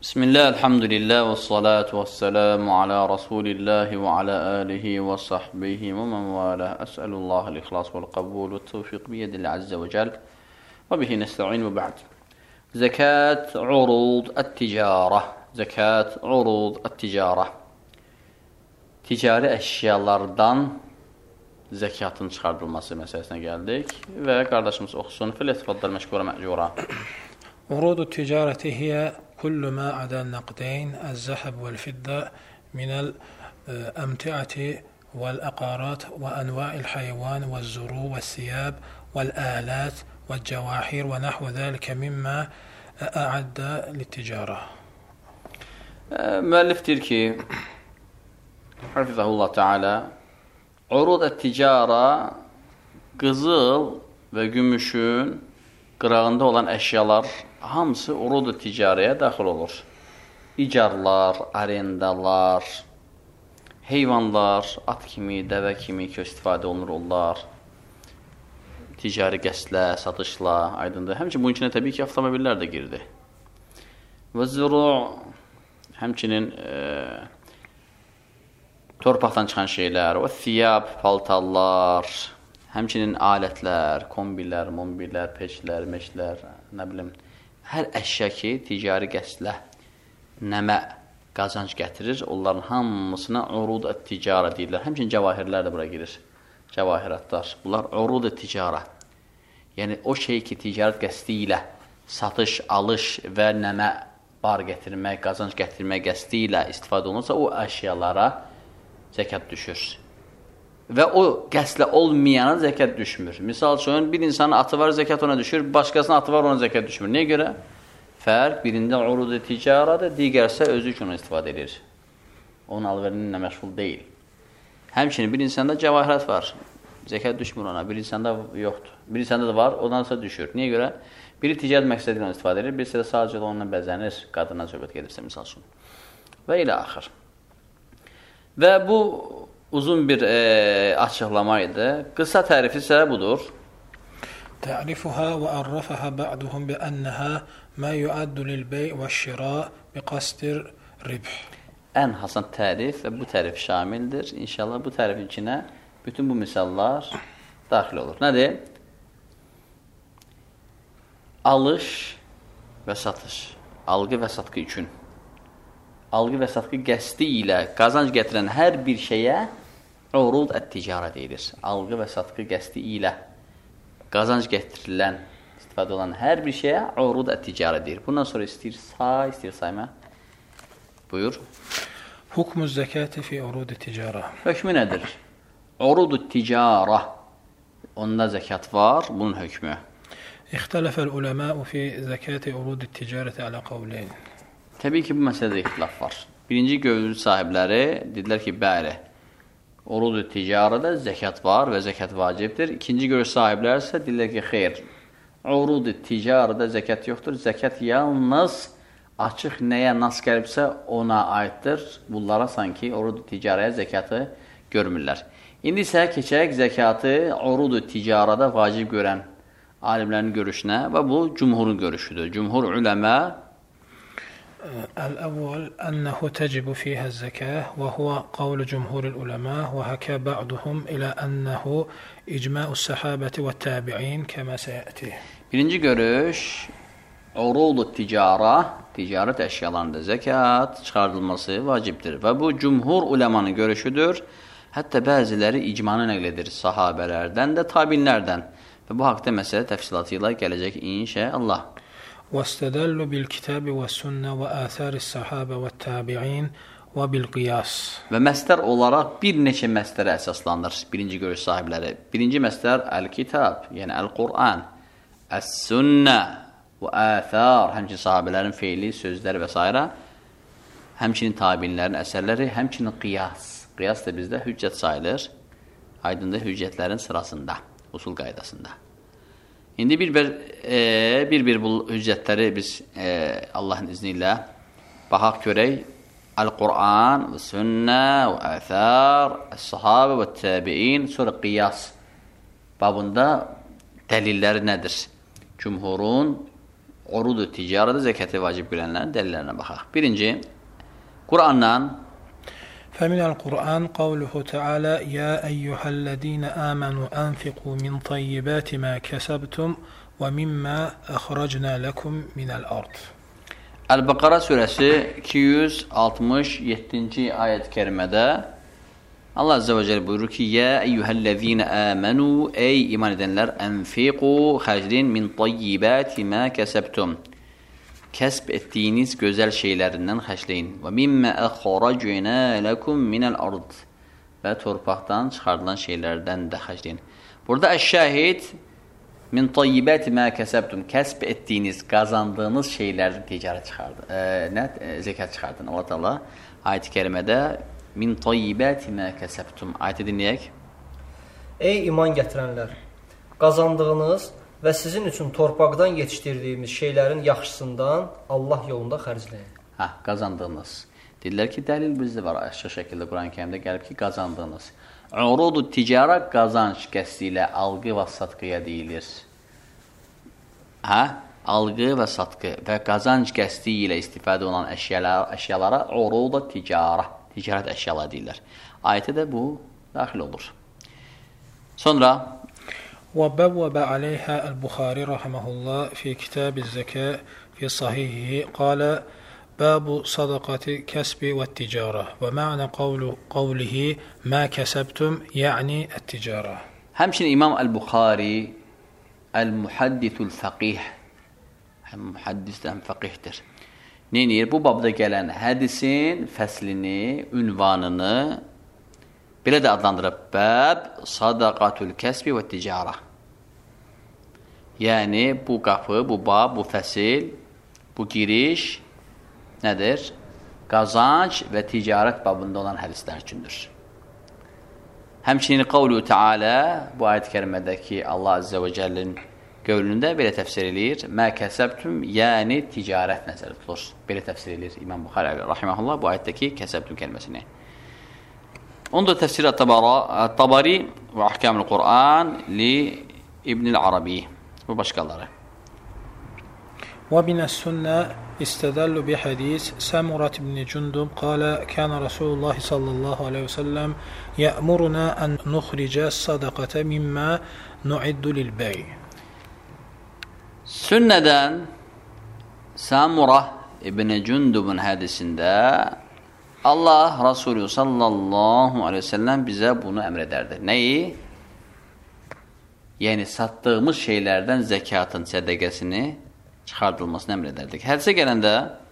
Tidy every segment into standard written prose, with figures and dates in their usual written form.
Bismillah, elhamdülillah ve salatu ve selamu ala Resulillah ve ala alihi ve sahbihi ve men valah. Es'elullahal ihlas vel kabul ve tevfik biyedil azze ve cel ve bihi nesta'in ve ba'd. Zekat urud et-ticara. Zekat urud et-ticara. Ticari eşyalardan zekatın çıxardılması məsələsinə gəldik və qardaşımız oxusun. Fəlyətfəddəl məşkura məcura. عروض التجارة هي كل ما عدا النقدين الذهب والفضة من الأمتعة والأقارات وأنواع الحيوان والزروع والثياب والآلات والجواهر ونحو ذلك مما أعد للتجارة. Müəllif deyir ki, Hafizahullah Teala, urud et-ticara qızıl və gümüşün qırağında olan əşyalar hamısı urud ticarəyə daxil olur. İcarlar, arendalar, heyvanlar, at kimi, dəvə kimi ki, istifadə olunur onlar. Ticari qəslə, satışla, aydındır. Həmçinin bunun içinə təbii ki, avtomobillər də girdi. Və zuru, həmçinin torpaqdan çıxan şeylər, və thiyab, paltarlar, həmçinin alətlər, kombilər, mombilər, peçlər, meşlər, nə bilim, hər əşya ki, ticari qəslə, nəmə, qazanc gətirir, onların hamısına urud et-ticara deyirlər. Həmçinin cəvahirlər də bura girir, cəvahiratlar. Bunlar urud et-ticara. Yəni, o şey ki, ticarət qəsdi ilə satış, alış və nəmə bar gətirmək, qazanc gətirmək qəsdi ilə istifadə olunursa, o əşyalara zəkat düşür. Və o qəslə olmayana zəkat düşmür. Misal üçün, bir insanın atı var, zəkat ona düşür, başqasının atı var, ona zəkat düşmür. Niyə görə? Fərq, birində urud-i ticaradır, digərsə özü üçün istifadə edir. Onun alverinin məşğul deyil. Həmçinin bir insanda cəvahirat var, zəkat düşmür ona, bir insanda yoxdur. Bir insanda da var, ondansa düşür. Niyə görə? Biri ticarət məqsədi ilə istifadə edir, birisi də sadəcə onunla bəzənir, qadına söhbət gedirsə, misal üçün. Və ilə axır. Və bu uzun bir açıqlama idi. Qısa tərifi isə budur. تعرفها وعرفها بعضهم بأنها ما يعد للبيع والشراء بقصد الربح. Ən hasan tərif və bu tərif şamildir. İnşallah bu tərifin içinə bütün bu misallar daxil olur. Nədir? Alış və satış. Algı və satqı üçün. Algı və satqı qəsdi ilə qazanc gətirən hər bir şeyə urud et-ticara deyilir. Algı və satqı qəsdi ilə qazanc gətirilən, istifadə olan hər bir şeyə urud et-ticara deyilir. Bundan sonra istəyir sayma. Buyur. Hukmu zekati fi urud et-ticara. Hökmü nədir? Urud et-ticara. Onda zəkat var, bunun hökmü. اختلف العلماء في زكاة عروض التجارة على قولين. Təbii ki, bu məsələdə ixtilaf var. Birinci görüş sahibləri dedilər ki, bəli, urud-u ticarədə zəkat var və zəkat vacibdir. İkinci görüş sahibləri isə dedilər ki, xeyr, urud-u ticarədə zəkat yoxdur. Zəkat yalnız açıq nəyə nas gəlibsə ona aiddir. Bunlara sanki urud-u ticarəyə zəkatı görmürlər. İndi isə keçək zəkatı urud-u ticarədə vacib görən alimlərin görüşünə və bu cumhurun görüşüdür. Cumhur uləmə الأول أنه تجب فيها الزكاة وهو قول جمهور العلماء وحكى بعضهم إلى أنه إجماع الصحابة والتابعين كما سيأتي. Birinci görüş urud-u ticarət əşyalarında zəkat çıxardılması vacibdir və bu cumhur uləmanın görüşüdür. Hətta bəziləri icmanı nəql edir sahabələrdən də, tabinlərdən. Və bu haqda məsələ təfsilatı ilə gələcək inşallah. واستدلوا بالكتاب والسنة وآثار الصحابة والتابعين وبالقياس. Və məsdər olaraq bir neçə məsdərə əsaslanır birinci görüş sahibləri. Birinci məsdər əl-kitab, yəni əl-Qur'an, əs-sünnə və əthar, həmçinin sahabələrin feili, sözləri və s. Həmçinin tabinlərin əsərləri, həmçinin qiyas. Qiyas da bizdə hüccət sayılır. Aydındır hüccətlərin sırasında, usul qaydasında. İndi bir bu hüccətləri biz Allahın izni ilə baxaq görək. Əl-Qur'an, sünnə, əthar, əs-sahabə və təbiin, sonra qiyas babında dəlilləri nədir? Cumhurun urudu ticarədə zəkəti vacib bilənlərin dəlillərinə baxaq. Birinci, Qur'andan فمن القرآن قوله تعالى يا أيها الذين آمنوا أنفقوا من طيبات ما كسبتم ومما أخرجنا لكم من الأرض. Əl-Bəqara surəsi 267-ci ayət-i kərimədə Allah Azze ve Celle buyurur ki ya eyyuhellezine amenu ey iman edenler enfiqu xərcləyin min tayyibati ma kasabtum. Kəsb etdiyiniz gözəl şeylərindən xərcləyin. Və mimmə əxracna lakum minəl ard. Və torpaqdan çıxardılan şeylərdən də xərcləyin. Burada əş-şahid min tayyibati ma kasabtum. Kəsb etdiyiniz, qazandığınız şeylərdən ticarət çıxardı. Zəkat çıxardın. Allah Teala ayət-i kərimədə min tayyibati ma kasabtum. Ayəti dinləyək. Ey iman gətirənlər, qazandığınız və sizin üçün torpaqdan yetişdirdiyimiz şeylərin yaxşısından Allah yolunda xərcləyin. Qazandığınız. Deyirlər ki, dəlil bizdə var. Açıq şəkildə Quran-ı Kərimdə gəlib ki, qazandığınız. Urudu ticara qazanc qəsdi ilə algı və satqıya deyilir. Algı və satqı və qazanc qəsdi ilə istifadə olunan əşyalara urudu ticara, ticarət əşyalar deyirlər. Ayətə də bu daxil olur. Sonra وبوب عليها البخاري رحمه الله في كتاب الزكاة في صحيحه قال باب صدقة الكسب والتجارة ومعنى قوله ما كسبتم يعني التجارة. Həmçinin İmam Əl-Buxari Əl-Muhaddithul Fəqih, həm muhaddisdir, həm fəqihdir. Neyinir? Bu babda gələn hədisin fəslini, ünvanını belə də adlandırıb. Bəb sadaqatul kəsbi və ticara. Yəni, bu qapı, bu bab, bu fəsil, bu giriş nədir? Qazanc və ticarət babında olan hədislər üçündür. Həmçinin qavlu Teala, bu ayət-i kərimədəki Allah Azze və Cəllənin qövlündə belə təfsir edir. Mə kəsəbtüm, yəni ticarət nəzərdə tutulur. Belə təfsir edir İmam Buxari rahiməhullah bu ayətdəki kəsəbtüm kəlməsini. Onda tefsir Tabari ve Ahkamul Kur'an li İbnül Arabi ve başkaları. ومن السنة استدل بحديث سمرة بن جندب قال كان رسول الله صلى الله عليه وسلم يأمرنا أن نخرج الصدقة مما نعد للبيع. Sünnədən Samura İbn Cundub'un hadisində Allah Resulü sallallahu aleyhi ve sellem bizə bunu əmr edərdi. Nəyi? Yəni, satdığımız şeylərdən zəkatın, sədəqəsini çıxardılmasını əmr edərdik. Hədisə gələndə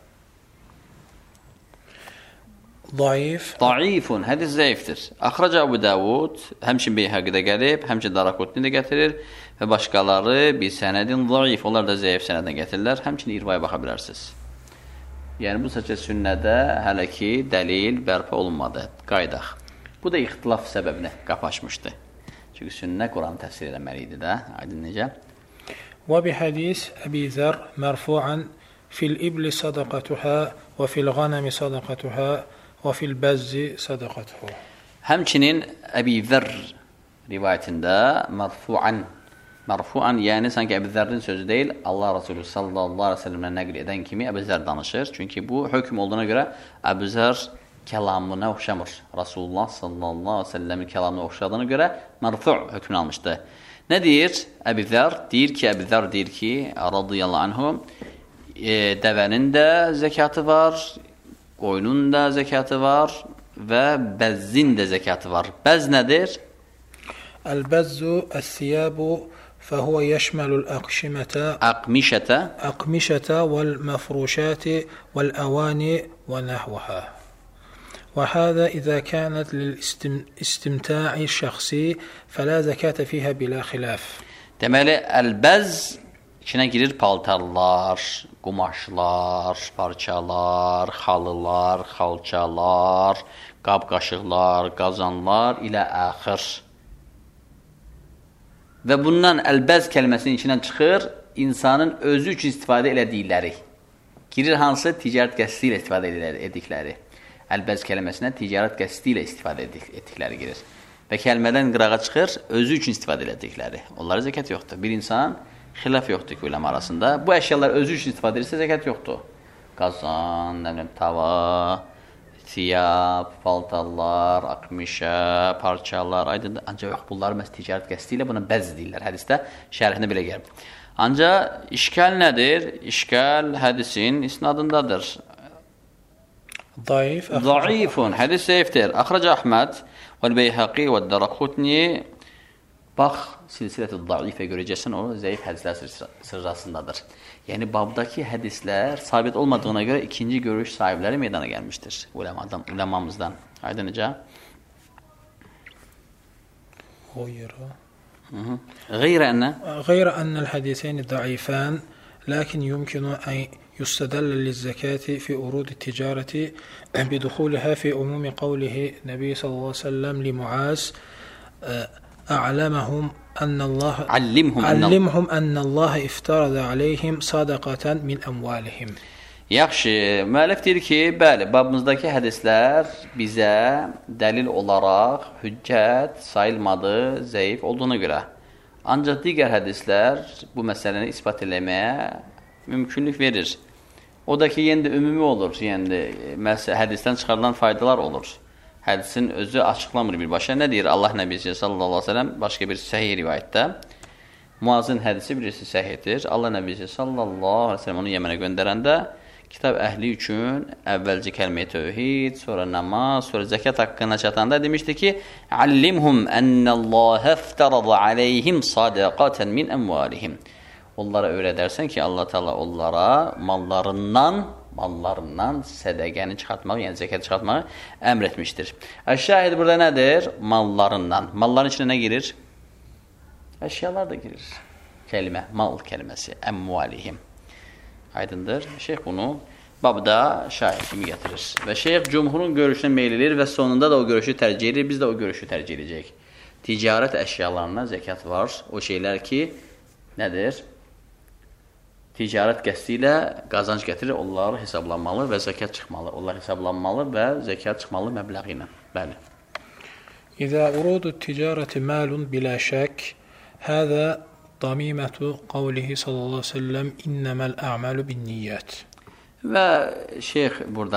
Daifun, hədis zəifdir. Axrac Əbu Davud, həmçin Beyhəqidə gəlib, həmçin Darakutni də gətirir və başqaları bir sənədin zəif, onlar da zəif sənəddən gətirirlər. Həmçin irvaya baxa bilərsiniz. Yəni, bu səcə sünnədə hələ ki, dəlil bərpa olunmadı, qaydaq. Bu da ixtilaf səbəbinə qapı açmışdı. Çünki sünnə Quranı təfsir eləməli idi də. Aydın necə? وبحديث أبي ذر مرفوعا في الإبل صدقتها وفي الغنم صدقتها وفي البز صدقته. Həmçinin Əbi Zər rivayətində Marfuan, yəni sanki Əbu Zərrin sözü deyil, Allah Resulü sallallahu aleyhi ve sellemlə nəql edən kimi Əbu Zər danışır. Çünki bu hökm olduğuna görə Əbu Zər kəlamına oxşamır. Rasulullah sallallahu aleyhi ve sellemin kəlamına oxşadığına görə marfu' hökmünü almışdı. Nə deyir Əbu Zər? Əbu Zər deyir ki, radiyallahu anhu, dəvənin də zəkatı var, qoyunun da zəkatı var və bəzzin də zəkatı var. Bəz nədir? Əl-bəzzu əs-siyabu فهو يشمل أقمشة والمفروشات والأواني ونحوها وهذا إذا كانت للاستمتاع الشخصي فلا زكاة فيها بلا خلاف. Deməli, əlbəz içinə girir paltarlar, qumaşlar, parçalar, xalılar, xalçalar, qab-qaşıqlar, qazanlar ilə axır. Və bundan əlbəz kəlməsinin içindən çıxır insanın özü üçün istifadə elədikləri. Girir hansı? Ticarət qəsdi ilə istifadə edikləri. Əlbəz kəlməsinə ticarət qəsdi ilə istifadə etdikləri girir. Və kəlmədən qırağa çıxır özü üçün istifadə elədikləri. Onlara zəkat yoxdur. Bir insan Xilaf yoxdur ki, uləm arasında. Bu əşyalar özü üçün istifadə edirsə, zəkat yoxdur. Qazan, nə bilim, tava, siyab, paltarlar, akmişə, parçalar, aydındır. Ancaq yox, bunlar məhz ticarət qəsdi ilə buna bəz deyirlər. Hədisdə şərhində belə gəlir. Ancaq işgal nədir? İşgal hədisin isnadındadır. Zayıfun. Hədis zəifdir. Axrac Əhməd vəl-Beyhaqi vəd-Daraqutni. Bax, silsilə-i zayıfə görəcəksən, o zəif hədislər sırasındadır. Yəni, babdakı hədislər sabit olmadığına görə ikinci görüş sahibləri meydana gəlmişdir uləmamızdan. Aydın necə? غير أن الحديثين ضعيفان لكن يمكن أن يستدل للزكاة في أرود التجارة بدخولها في عموم قوله النبي صلى الله عليه وسلم لمعاذ علمهم أن الله افترض عليهم صدقة من أموالهم. Yaxşı, müəllif deyir ki, bəli, babımızdakı hədislər bizə dəlil olaraq hüccət sayılmadı, zəif olduğuna görə. Ancaq digər hədislər bu məsələni ispat eləməyə mümkünlük verir. O da ki, yenə də ümumi olur, yenə də hədisdən çıxarılan faydalar olur. Hədisin özü açıqlamır birbaşa. Nə deyir Allah Nəbisi sallallahu aleyhi ve sellem başqa bir səhih rivayətdə? Muazın hədisi birisi səhihdir. Allah Nəbisi sallallahu aleyhi ve sellem onu Yəmənə göndərəndə kitab əhli üçün əvvəlcə kəlmə-i tövhid, sonra namaz, sonra zəkat haqqına çatanda demişdi ki, "Allimhum ennallâhe iftarada aleyhim sadaqatan min amwalihim." Onlara öyrədərsən ki, Allah Teala onlara mallarından sədəqəni çıxartmaq, yəni zəkat çıxartmağı əmr etmişdir. Şahid burada nədir? Mallarından. Malların içində nə girir? Əşyalar da girir. Kəlmə, mal kəlməsi, əmvalihim. Aydındır. Şeyx bunu babda şahid kimi gətirir. Və şeyx cumhurun görüşünə meylilir və sonunda da o görüşü tərcih edir. Biz də o görüşü tərcih edəcək. Ticarət əşyalarına zəkat var. O şeylər ki, nədir? Ticarət qəsdi ilə qazanc gətirir. Onlar hesablanmalı və zəkat çıxmalı. Onlar hesablanmalı və zəkat çıxmalı məbləği ilə. Bəli. İzə urudu ticarəti malun bilə şək, həzə ضميمة قوله صلى الله عليه وسلم إنما الأعمال بالنيات. Və şeyx burada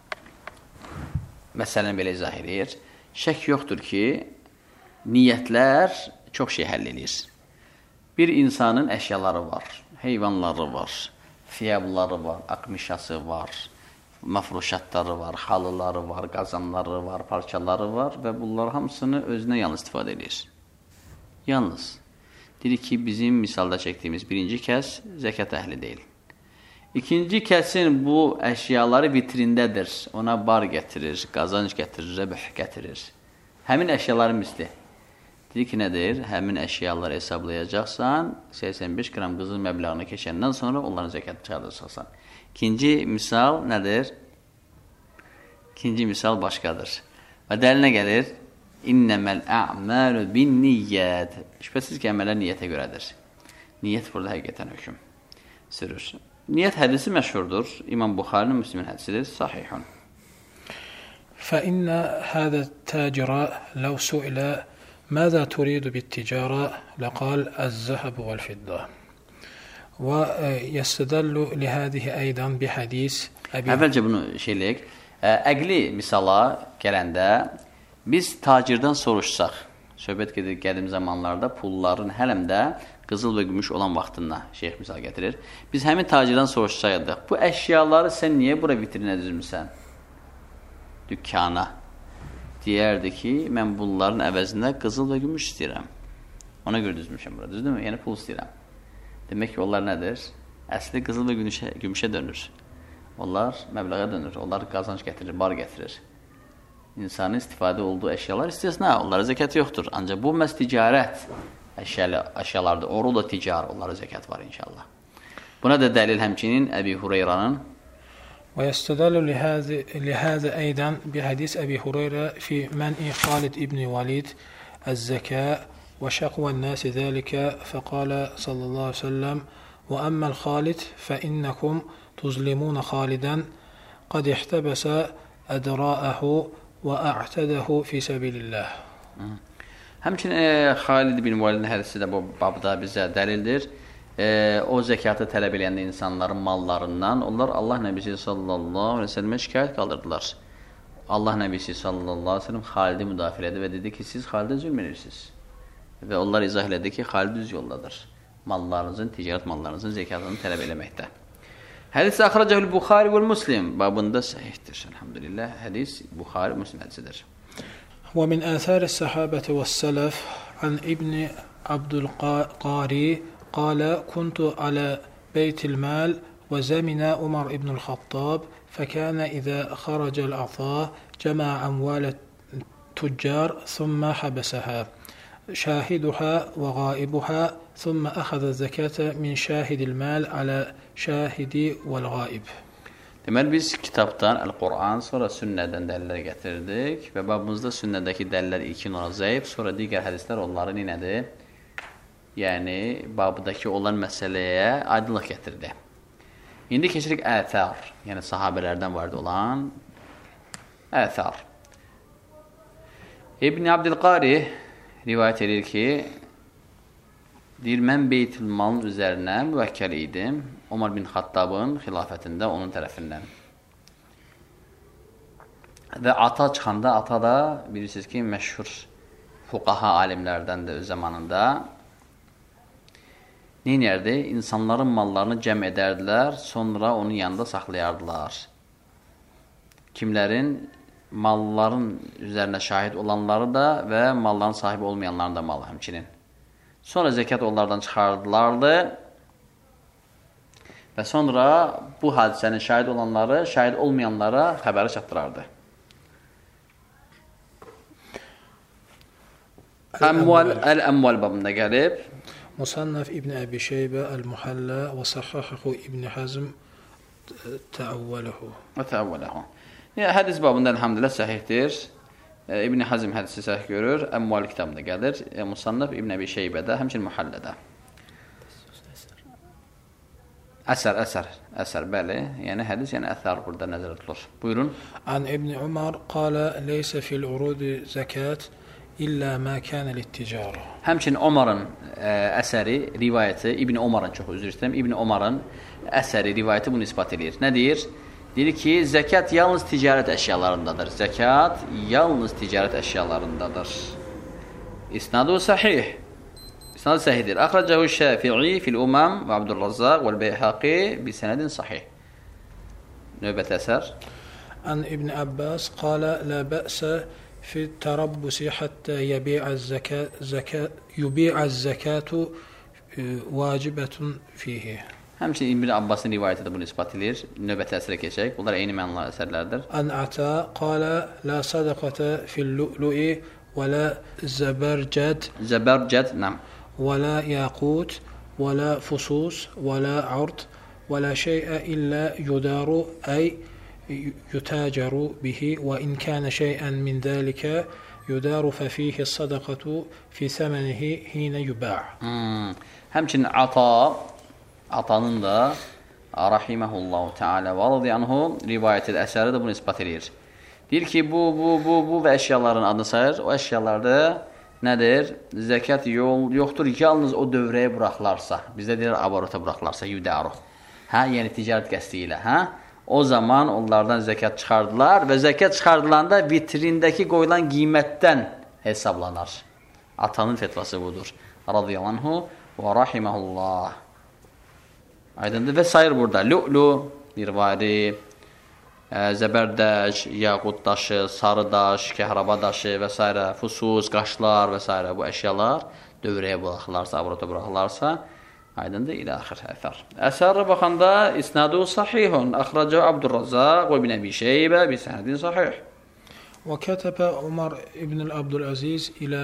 məsələni belə izah edir. Şək yoxdur ki, niyyətlər çox şey həll edir. Bir insanın əşyaları var, heyvanları var, fiyabları var, akmişası var, mafruşatları var, halıları var, qazanları var, parçaları var və bunlar hamısını özünə yalnız istifadə edir. Yalnız. Deyir ki, bizim misalda çəkdiyimiz birinci kəs zəkat əhli deyil. İkinci kəsin bu əşyaları vitrindədir. Ona bar gətirir, qazanc gətirir, rəbh gətirir. Həmin əşyaların misli. Deyir ki, nədir? Həmin əşyaları hesablayacaqsan, 85 qram qızıl məbləğini keçəndən sonra onların zəkatını çıxardacaqsan. İkinci misal nədir? İkinci misal başqadır. Və dəlinə gəlir, İnnəməl ə'məlu bin niyyət. Şübhəsiz ki, əməllər niyyətə görədir. Niyyət burada həqiqətən hökm sürür. Niyyət hədisi məşhurdur. İmam Buxarinin, Müslimin hədisidir. Sahihun. فإن هذا التاجر لو سئل ماذا تريد بالتجارة لقال الذهب والفضة ويستدل لهذه أيضا بحديث أبي. Əvvəlcə bunu şeyləyək. Əqli misala gələndə biz tacirdən soruşsaq, söhbət gedir qədim zamanlarda pulların hələmdə qızıl və gümüş olan vaxtında şeyx misal gətirir. Biz həmin tacirdən soruşsaydık, bu əşyaları sən niyə bura vitrinə düzmüsən? Dükkana. Deyərdi ki, mən bunların əvəzində qızıl və gümüş istəyirəm. Ona görə düzmüşəm bura, düzdürmü? Yəni pul istəyirəm. Demək ki, onlar nədir? Əsli qızıl və gümüşə dönür. Onlar məbləğə dönür. Onlar qazanc gətirir, bar gətirir. İnsanın istifadə olduğu əşyalar istisna, onlara zəkat yoxdur. Ancaq bu məhz ticarət əşyalardır. Oru da ticar, onlara zəkat var inşallah. Buna da dəlil həmçinin Əbi Hureyranın ويستدل لهذا أيضا بحديث أبي هريرة في منع خالد ابن وليد الزكاة وشقوى الناس ذلك فقال صلى الله عليه وسلم وأما الخالد فإنكم تظلمون خالدا قد احتبس أدراءه وأعتده في سبيل الله. Həmçinin Xalid bin Validin hədisi də bu babda bizə dəlildir. o zəkatı tələb eləyəndə insanların mallarından, onlar Allah Nəbisi sallallahu aleyhi ve sellemə şikayət qaldırdılar. Allah Nəbisi sallallahu aleyhi ve sellem Xalidi müdafiə elədi və dedi ki, siz Xalidə zülm edirsiniz. Və onlar izah elədi ki, Xalid düz yoldadır. Mallarınızın, ticarət mallarınızın zəkatını tələb eləməkdə. Hədis əxrəcəhül Buxari və Müslim babında səhihdir. Elhamdülillah, hədis Buxari və Müslim hədisidir. Və min əthəris səhabəti və sələf an İbni Abdülqari قال كنت على بيت المال وزمن عمر بن الخطاب فكان إذا خرج العطاء جمع أموال التجار ثم حبسها شاهدها وغائبها ثم أخذ الزكاة من شاهد المال على شاهد والغائب. Deməli biz kitabdan Əl-Quran, sonra sünnədən dəlillər gətirdik və babımızda sünnədəki dəlillər ilkin olaraq zəif, sonra digər hədislər onları nədir? Yəni, babıdakı olan məsələyə aydınlıq gətirdi. İndi keçirik əthar, yəni sahabələrdən vardı olan əthar. İbn Abdülqari rivayət edir ki, deyir, mən Beytülmalın üzərinə müvəkkəl idim, Umar bin Xattabın xilafətində onun tərəfindən. Və ata çıxanda, ata da bilirsiniz ki, məşhur fuqaha alimlərdən də öz zamanında neynərdi? İnsanların mallarını cəm edərdilər, sonra onun yanında saxlayardılar. Kimlərin? Malların üzərinə şahid olanları da və malların sahibi olmayanların da malı həmçinin. Sonra zəkat onlardan çıxardılardı və sonra bu hadisənin şahid olanları, şahid olmayanlara xəbəri çatdırardı. Əl-Əmval babında gəlib. Musannaf İbn Əbi Şeybə Əl-Muhalla və Səhhahu İbn Hazm təəvvələhu. Hədis babında elhamdülillah səhihdir. İbn Hazm hədisi səhih görür. Əmval kitabında gəlir. Musannaf İbn Əbi Şeybədə, həmçinin Muhallədə. Əsər, bəli. Yəni hədis, yəni əsər burada nəzərdə tutulur. Buyurun. An İbn Umar qala leysə fil urudi zəkat İllə mə kənə litticara. Həmçinin Omarın əsəri, rivayəti, İbn Omarın çox üzr istəyirəm, İbn Omarın əsəri, rivayəti bunu ispat edir. Nə deyir? Deyir ki, zəkat yalnız ticarət əşyalarındadır. Zəkat yalnız ticarət əşyalarındadır. İsnadı sahih. İsnadı sahihdir. Əxrəcəhu Şəfi'i fil umam və Abdurrazzaq və Beyhaqi bi sənədin sahih. Növbəti əsər. An İbn Abbas qala la bə'sə في التربص حتى يبيع الزكاة واجبة فيه. Həmçinin İbn Abbasın rivayəti də bunu ispat edir. Növbəti əsərə keçək. Bunlar eyni mənlı əsərlərdir. An Ata qala la sadaqata fil lu'lu'i və la zabarjad. Zabarjad, nam. Və la yaqut və la fusus və la ard və la şey'a illa yudaru ay يتاجر به وإن كان شيئا من ذلك يدار ففيه الصدقة في ثمنه حين يباع. Həmçinin Atanın da rahimehullah Teala və radiyallahu rivayət əsəri də bunu isbat edir. Deyir ki, bu və əşyaların adını sayır. O əşyalarda nədir? Zəkat yoxdur, yalnız o dövrəyə buraxılarsa, bizdə deyir abarota buraxılarsa, yudaru. Yəni ticarət qəsdi ilə, o zaman onlardan zəkat çıxardılar və zəkat çıxardılanda vitrindəki qoyulan qiymətdən hesablanar. Atanın fetvası budur. Radiyallahu və rahimehullah. Aydındır və sayır burada. Lu'lu, mirvari, zəbərdaş, yaqut daşı, sarı daş, kəhraba daşı və s. Fusus, qaşlar və s. Bu əşyalar dövrəyə buraxılarsa, abrota buraxılarsa, aydındır, ilə axır əsər. Əsərə baxanda isnadı sahihun. Əxrəcə Abdurrazzaq və İbn Əbi Şeybə bi sənədin sahih. Və kətəbə Umar İbn Abdüləziz ilə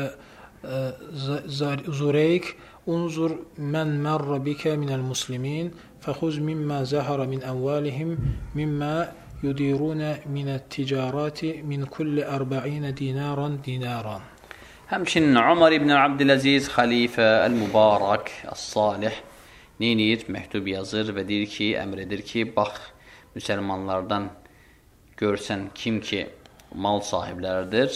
Zureyk unzur mən mərrə bikə minəl muslimin fəxuz mimmə zəhərə min əmvalihim mimmə yudirunə minət ticarati min kulli 40 dinaran. Həmçinin Umar ibn Abdüləziz xalifə Əl-Mübarək Əs-Salih neyinir? Məktub yazır və deyir ki, əmr edir ki, bax, müsəlmanlardan görsən kim ki mal sahibləridir,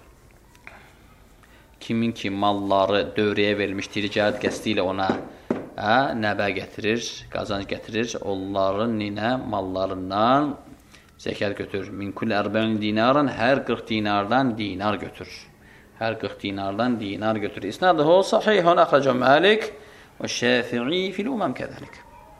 kimin ki malları dövrəyə verilmiş ticarət qəsdi ilə ona nəbə gətirir, qazanc gətirir. Onların mallarından zəkat götür. Min kulli 40 dinarın, hər 40 dinardan dinar götür. Hər 40 dinardan dinar götür. İsnaduhu sahihun axracahu Malik və Şafi'i fil umam kəzəlik.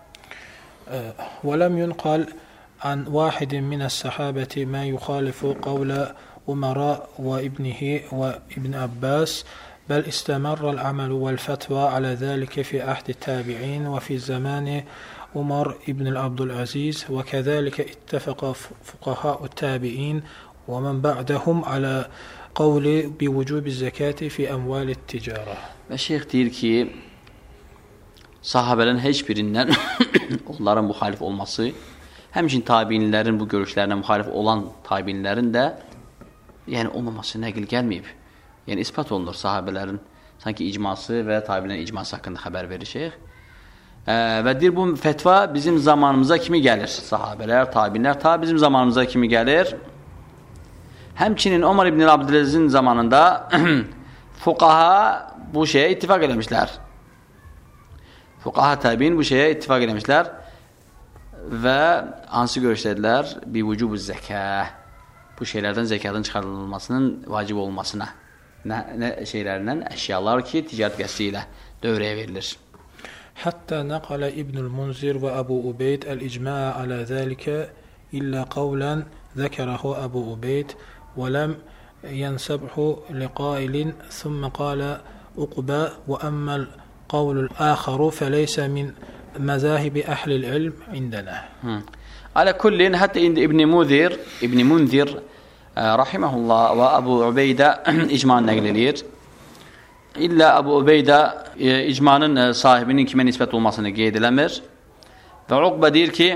ولم ينقل عن واحد من الصحابة ما يخالف قول عمر وابنه وابن عباس بل استمر العمل والفتوى على ذلك في عهد التابعين وفي زمان عمر ابن عبد العزيز وكذلك اتفق فقهاء التابعين ومن بعدهم على قول بوجوب الزكاة في أموال التجارة. Və şeyx deyir ki, sahabələrin heç birindən onların müxalif olması, həmçinin tabiinlərin bu görüşlərinə müxalif olan tabiinlərin də yəni olmaması nəql gəlməyib. Yəni isbat olunur sahabələrin sanki icması və tabiinlərin icması haqqında xəbər verir şeyx. Və deyir bu fətva bizim zamanımıza kimi gəlir. Sahabələr, tabiinlər bizim zamanımıza kimi gəlir. Həmçinin Ömər ibn Abdülazizin zamanında fuqaha bu şeyə ittifaq eləmişlər. Fuqaha tabiin bu şeyə ittifaq eləmişlər və hansı görüşdədilər? Bi vücubu zəkah. Bu şeylərdən zəkatın çıxarılmasının vacib olmasına. Nə şeylərdən? Əşyalar ki, ticarət qəsdi ilə dövrəyə verilir. Hatta naqala İbnül Munzir və Əbu Ubeyd el-icma' ala zalika illa qawlan zakarahu Əbu Ubeyd və ləm yansabhu liqailin thumma qala uqba və əmməl qawlul axaru feleysə min məzahibi əhlil ilm indənə. Alə kullin, hətta indi İbn Munzir rahiməhullah və Əbu Ubeydə icmanı nəql edir. İllə Əbu Ubeydə icmanın sahibinin kimə nisbət olmasını qeyd eləmir. Və Uqba deyir ki,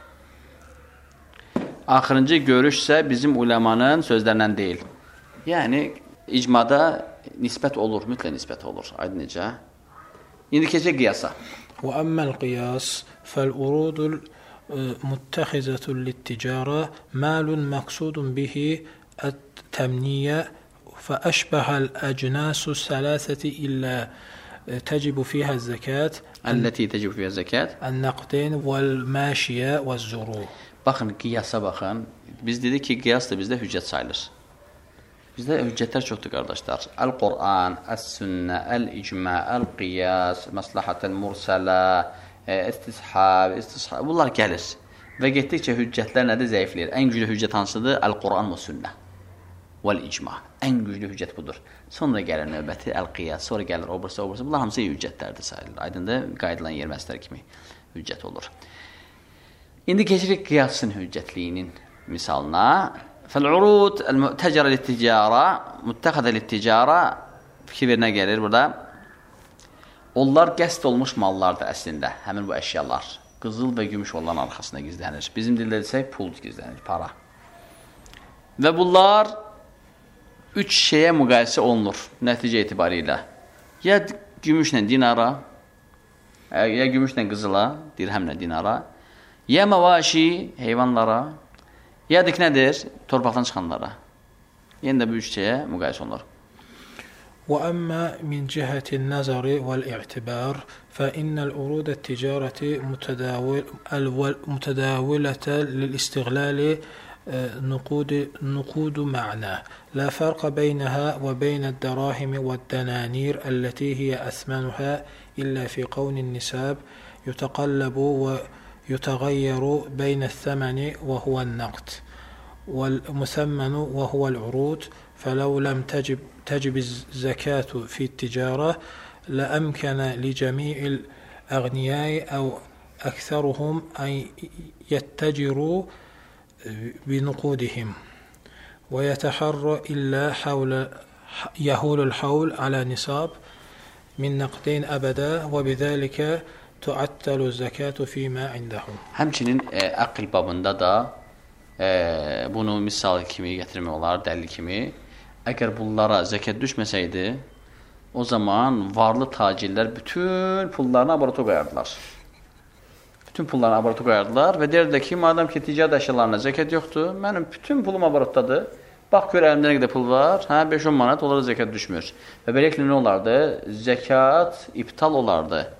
axırıncı görüşsə bizim uləmanın sözlərindən deyil. Yəni, icmada nisbət olur, mütləq nisbət olur. Aydın necə? İndi keçək qiyasa. Və əmməl qiyas fəl-urudul متخذة للتجارة مال مقصود به التمنية فأشبه الأجناس الثلاثة إلا تجب فيها الزكاة التي تجب فيها الزكاة النقدين والماشية والزروع. Baxın, qiyasa baxın. Biz dedik ki, qiyas da bizdə hüccət sayılır. Bizdə hüccətlər çoxdur, qardaşlar. Əl-Qur'an, Əs-Sünnə, Əl-İcmə, Əl-Qiyas, Məsləhətəl Mursələ, istishab, bunlar gəlir. Və getdikcə hüccətlər nədir? Zəifləyir. Ən güclü hüccət hansıdır? Əl-Quran və sünnə. Vəl-icma. Ən güclü hüccət budur. Sonra gəlir növbəti əl-qiyas, sonra gəlir obrisi. Bunlar hamısı hüccətlərdir sayılır. Aydındır, qaydılan yer məsələr kimi hüccət olur. İndi keçirik qiyasın hüccətliyinin misalına. Fəl-urud el-mu'təcərə lit-ticara, muttəxədə lit-ticara fikir verinə gəlir burada. Onlar qəsd olmuş mallardır əslində, həmin bu əşyalar. Qızıl və gümüş olan arxasında gizlənir. Bizim dildə desək, pul gizlənir, para. Və bunlar 3 şeyə müqayisə olunur nəticə etibarilə. Ya gümüşlə dinara, ya gümüşlə qızıla, dirhəmlə dinara, ya məvaşi, heyvanlara, ya dik nədir? Torpaqdan çıxanlara. Yenə də bu 3 şeyə müqayisə olunur. وأما من جهة النظر والاعتبار فإن العروض التجارة متداولة للاستغلال نقود معنى لا فرق بينها وبين الدراهم والدنانير التي هي أثمنها إلا في كون النساب يتقلب ويتغير بين الثمن وهو النقد والمثمن وهو العروض فلو لم تجب الزكاة في التجارة لأمكن لجميع الأغنياء أو أكثرهم أن يتجروا بنقودهم ويتحرى إلا يهول الحول على نصاب من نقدين أبدا وبذلك تعتل الزكاة فيما عندهم. Həmçinin aql babında da bunu misal kimi gətirmək olar, dəlil kimi. Əgər bunlara zəkat düşməsəydi, o zaman varlı tacirlər bütün pullarını aborata qoyardılar. Bütün pullarını aborata qoyardılar və deyirdi ki, madəm ki, ticarət əşyalarına zəkat yoxdur, mənim bütün pulum aboratadır. Bax, gör, əlimdə nə qədər pul var, 5-10 manat, onlara zəkat düşmür. Və beləliklə nə olardı? Zəkat iptal olardı.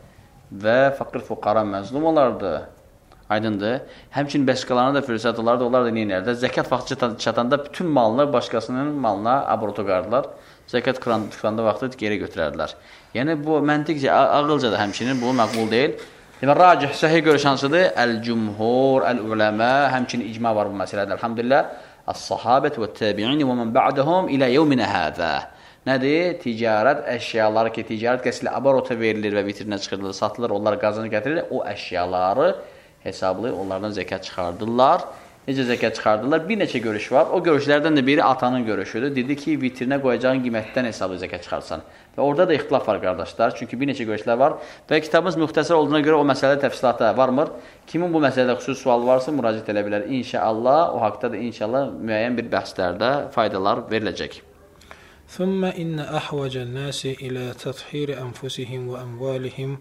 və fəqir fuqara məzlum olardı. Aydındır. Həmçinin bəşqalarına da fürsət olardı, onlar da neyinərdi? Zəkat vaxtı çatanda bütün malını başqasının malına abrota qardılar. Zəkat tıxranda vaxtı geri götürərdilər. Yəni, bu məntiqcə, ağılca da həmçinin bu məqbul deyil. Demək, racih, səhih görüş hansıdır? Əl-cümhur, əl-uləmə, həmçinin icma var bu məsələdə. Elhamdülillah. Əs-sahabət və təbi'in və mən ba'dəhum ilə yevminə həzə. Nədir? Ticarət əşyaları ki, ticarət kəsili abarota verilir və vitrinə çıxırılır, satılır, onlar qazanı gətirilir. O əşyaları hesablı onlardan zəkat çıxardırlar. Necə zəkat çıxardırlar? Bir neçə görüş var. O görüşlərdən də biri atanın görüşüdür. Dedi ki, vitrinə qoyacağın qiymətdən hesablı zəkat çıxarsan. Və orada da ixtilaf var, qardaşlar. Çünki bir neçə görüşlər var. Və kitabımız müxtəsər olduğuna görə o məsələdə təfsilata varmır. Kimin bu məsələdə xüsusi sual varsa, müraciət edə bilər. İnşallah, o haqda da inşallah müəyyən bir bəhslərdə faydalar veriləcək. ثم إن أحوج الناس إلى تطهير أنفسهم وأموالهم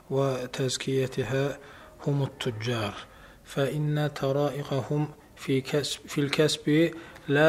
وتزكيتها هم التجار فإن طرائقهم في الكسب لا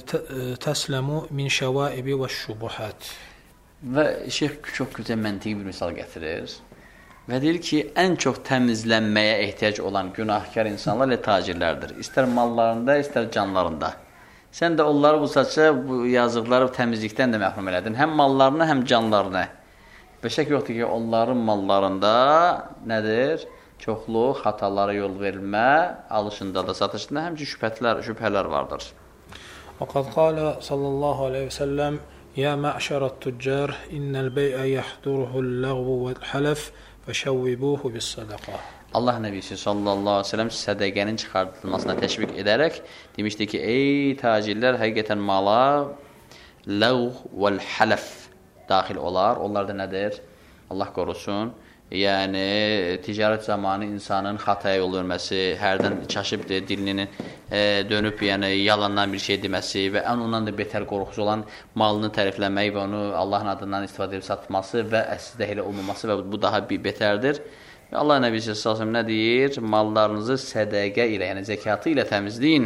تسلم من شوائب والشبهات. Və şeyx çox gözəl məntiqi bir misal gətirir və deyir ki, ən çox təmizlənməyə ehtiyac olan günahkar insanlar elə tacirlərdir. İstər mallarında, istər canlarında. Sən də onları bu saça, bu yazıqları təmizlikdən də məhrum elədin. Həm mallarını, həm canlarını. Və şək yoxdur ki, onların mallarında nədir? Çoxlu xatalara yol verilmə, alışında da, satışında həmçinin şübhələr vardır. وقد قال صلى الله عليه وسلم يا معشر التجار إن البيع يحضره اللغو والحلف فشوبوه بالصدقة. Allah Nəbisi sallallahu aleyhi ve sellem sədəqənin çıxardılmasına təşviq edərək demişdi ki, ey tacirlər, həqiqətən mala ləğv vəl-hələf daxil olar. Onlar da nədir? Allah qorusun. Yəni, ticarət zamanı insanın xataya yol verməsi, hərdən çaşıbdır, dilinin dönüb, yəni yalandan bir şey deməsi və ondan da betər qorxusu olan malını tərifləmək və onu Allahın adından istifadə edib satması və əslində elə olmaması və bu daha bir betərdir. Və Allah Nəbisi s.ə.v nə deyir? Mallarınızı sədəqə ilə, yəni zəkatı ilə təmizləyin.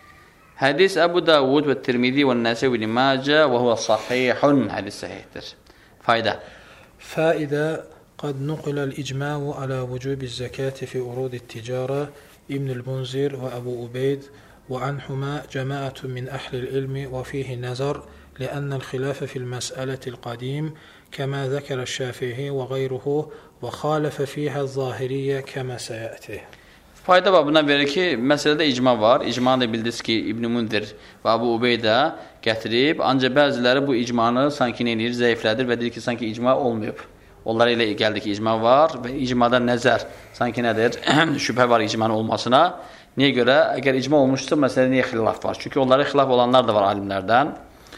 Hədis Əbu Davud və Tirmidi və Nəsəvi ibn Macə və huvə sahihun. Hədis səhihdir. Fayda. Faidə قد نقل الإجماع على وجوب الزكاة في عروض التجارة ابن المنذر وأبو أبيد وعنهما جماعة من أهل العلم وفيه نظر لأن الخلاف في المسألة القديم كما ذكر الشافعي وغيره وخالف فيها الظاهرية كما سيأتي. Fayda babından verir ki, məsələdə icma var. İcmanı da bildiniz ki, İbn-i Mundir və Abu Ubeydə gətirib. Ancaq bəziləri bu icmanı sanki neyir, zəiflədir və deyir ki, sanki icma olmayıb. Onlara ilə gəldi ki, icma var və icmada nəzər sanki nədir? Şübhə var icmanın olmasına. Niyə görə? Əgər icma olmuşsa, məsələdə niyə xilaf var? Çünki onlara xilaf olanlar da var alimlərdən.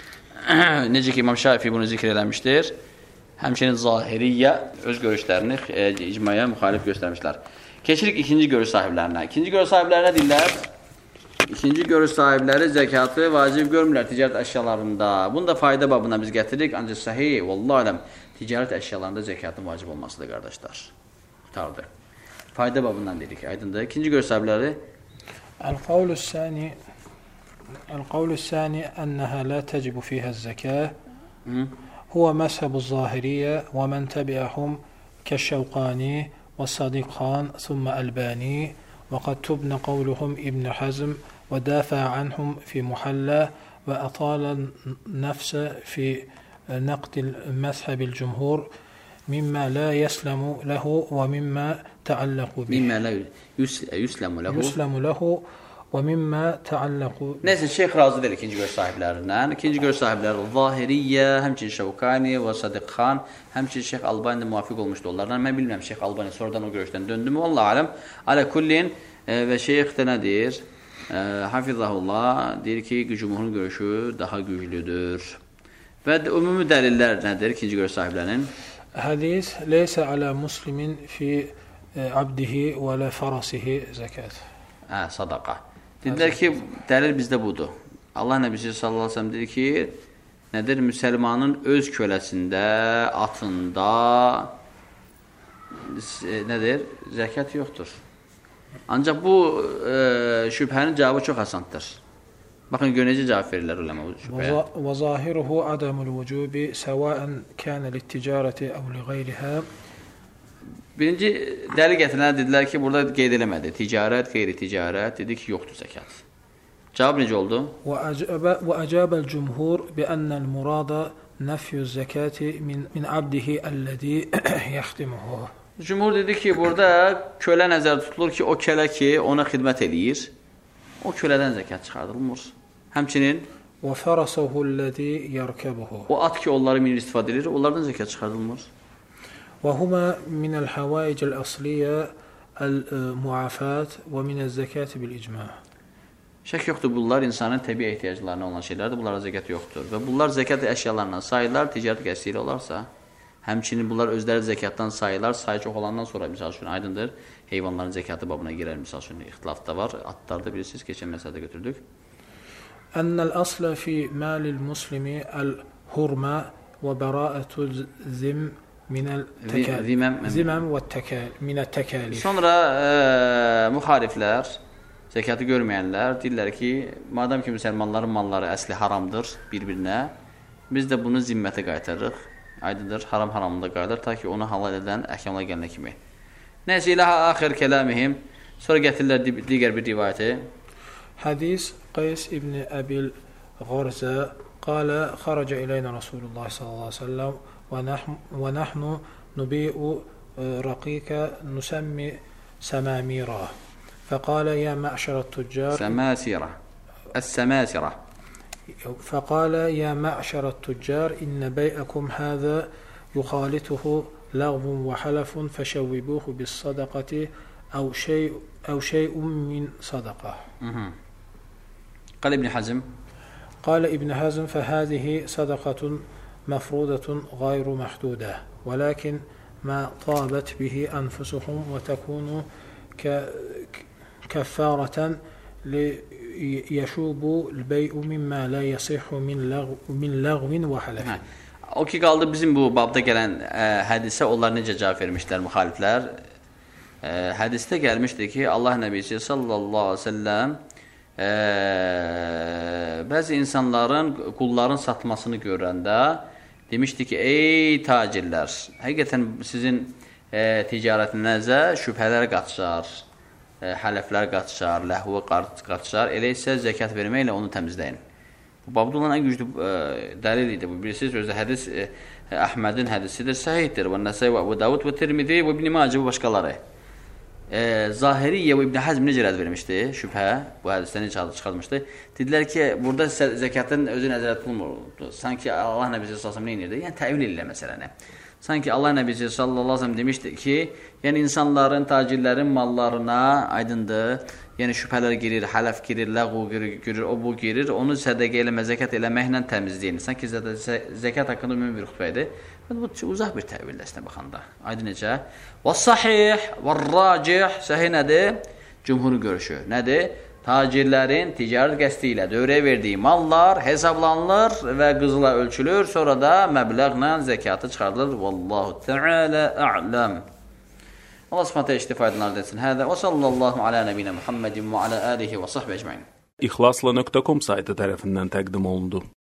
Necə ki, İmam Şafii bunu zikr eləmişdir. Həmçinin zahiriyyə öz görüşlərini icmaya müxalif göstərmişlər. Keçirik ikinci görüş sahiblərinə. İkinci görüş sahibləri nə deyirlər? İkinci görüş sahibləri zəkatı vacib görmürlər ticarət əşyalarında. Bunu da fayda babına biz gətiririk. Ancaq səhih, vallahi aləm, ticarət əşyalarında zəkatın vacib olmasıdır, qardaşlar. Qutardı. Fayda babından dedik, aydındır. İkinci görüş sahibləri القول الثاني أنها لا تجب فيها الزكاة هو مذهب الظاهرية ومن تبعهم كالشوقاني والصديق خان ثم ألباني وقد تبنى قولهم ابن حزم ودافع عنهم في محلى وأطال النفس في نقد المذهب الجمهور مما لا يسلم له ومما تعلق به مما لا يسلم له ومما تعلق به. Neyse şeyh razı deyil ikinci görüş sahiblərindən. İkinci görüş sahibləri Zahiriyyə, həmçinin Şəvkani və Sadiq Xan, həmçinin Şeyh Albani də müvafiq olmuşdu onlardan. Mən bilmirəm Şeyh Albani sonradan o görüşdən döndü mü? Vallahi aləm. Alə kullin və şeyh də nədir? Hafizahullah deyir ki, cümhurun görüşü daha güclüdür. Və ümumi dəlillər nədir ikinci görüş sahiblərinin? Hədis leysə alə muslimin fi abdihi və lə farasihi zəkat. Sadaqa. Dedilər ki, dəlil bizdə budur. Allah Nəbisi sallallahu aleyhi ve sellem dedi ki, nədir? Müsəlmanın öz köləsində, atında nədir? Zəkat yoxdur. Ancaq bu şübhənin cavabı çox asandır. Baxın, necə cavab verirlər uləmə bu şübhəyə. Və zahiruhu adamul vücubi səvaən kənə litticarəti əv li qeyriha. Birinci dəlil gətirənlər dedilər ki, burada qeyd eləmədi. Ticarət, qeyri-ticarət, dedi ki, yoxdur zəkat. Cavab necə oldu? وأجاب الجمهور بأن المراد نفي الزكاة من عبده الذي يخدمه. Cümhur dedi ki, burada kölə nəzərdə tutulur ki, o kölə ki, ona xidmət eləyir, o kölədən zəkat çıxardılmır. Həmçinin وفرسه الذي يركبه. O at ki, onları minir istifadə edir, onlardan zəkat çıxardılmır. وهما من الحوائج الأصلية المعافاة ومن الزكاة بالإجماع. Şək yoxdur, bunlar insanın təbii ehtiyaclarına olan şeylərdir, bunlara zəkat yoxdur. Və bunlar zəkat əşyalarından sayılar, ticarət qəsdiyle olarsa, həmçinin bunlar özləri zəkatdan sayılar, sayı çox olandan sonra, misal üçün, aydındır, heyvanların zəkatı babına girər, misal üçün, ixtilaf da var. Atlarda bilirsiniz, keçən məsələdə götürdük. Ennel asla fi malil muslimi el-hurma və bəra'ətu zim minəl ziməm və minət-təkəlif. Sonra müxaliflər, zəkatı görməyənlər deyirlər ki, madam ki, müsəlmanların malları əsli haramdır bir-birinə, biz də bunu zimmətə qaytarırıq. Aydındır, haram-haramında qayıdır, ta ki onu halal edən əhkamlar gələnə kimi. Nəysə, ilə axir kəlamihim, sonra gətirirlər digər bir rivayəti. Hadis Qays ibn Əbil Gharza qalə, xaraca iləyna Rasulullah sallallahu aleyhi ve sellem və nəhnu nubi'u rəqiqə nüsəmmi səməmirə. فقال يا معشر التجار السماسرة فقال يا معشر التجار إن بيعكم هذا يخالطه لغو وحلف فشوبوه بالصدقة أو شيء من صدقة. قال ابن حزم فهذه صدقة مفروضة غير محدودة ولكن ما طابت به أنفسهم وتكون كفارة ليشوب البيع مما لا يصح من لغو وحلف. O ki qaldı bizim bu babda gələn hədisə onlar necə cavab vermişlər müxaliflər? Hədisdə gəlmişdir ki, Allah Nəbisi sallallahu aleyhi ve sellem bəzi insanların qulların satmasını görəndə demişdi ki, ey tacirlər, həqiqətən sizin ticarətinizə şübhələr qaçışar, hələflər qaçışar, ləhvə qaçışar, elə isə zəkat verməklə onu təmizləyin. Bu babda olan ən güclü dəlil idi. Bu bilirsiniz, özü hədis Əhmədin hədisidir, səhiddir. Və Nəsəy və Əbu Davud və Tirmidi və İbn Macə və başqaları. Zahiriyyə və İbn Həzm necə rədd vermişdi? Şübhə, bu hədisdə necə adı çıxarmışdı? Dedilər ki, burada zəkatın özü nəzərdə tutulmurdu. Sanki Allah Nəbisi sallallahu əleyhi və səlləm nə edirdi? Yəni təvil edirlər məsələni. Sanki Allah Nəbisi sallallahu əleyhi və səlləm demişdi ki, yəni insanların, tacirlərin mallarına aydındır, yəni şübhələr girir, hələf girir, ləğu girir, o bu girir, onu sədəqə eləmə, zəkat eləməklə təmizləyin. Sanki zəkat haqqında ümumi bir xütbə idi. Bu uzaq bir təvildir əslində baxanda. Aydın necə? Və sahih, və racih, səhih nədir? Cümhurun görüşü. Nədir? Tacirlərin ticarət qəsdi ilə dövrəyə verdiyi mallar hesablanılır və qızıla ölçülür, sonra da məbləğlə zəkatı çıxarılır. Vallahu Teala a'lam. Allah Subhanahu işte faydalar etsin. Hədə və sallallahu alə nəbiyinə Muhammedin və alə alihi və sahbə ecmaîn. İxlasla.com saytı tərəfindən təqdim olundu.